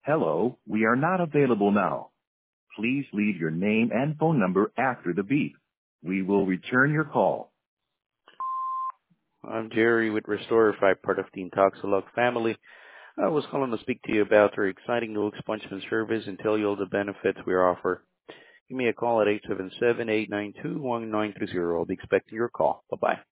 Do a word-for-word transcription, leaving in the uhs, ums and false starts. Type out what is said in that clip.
Hello, we are not available now. Please leave your name and phone number after the beep. We will return your call. I'm Jerry with Restorify, part of the Intoxilog family. I was calling to speak to you about our exciting new expungement service and tell you all the benefits we offer. Give me a call at eight seven seven, eight nine two, one nine three zero. I'll be expecting your call. Bye-bye.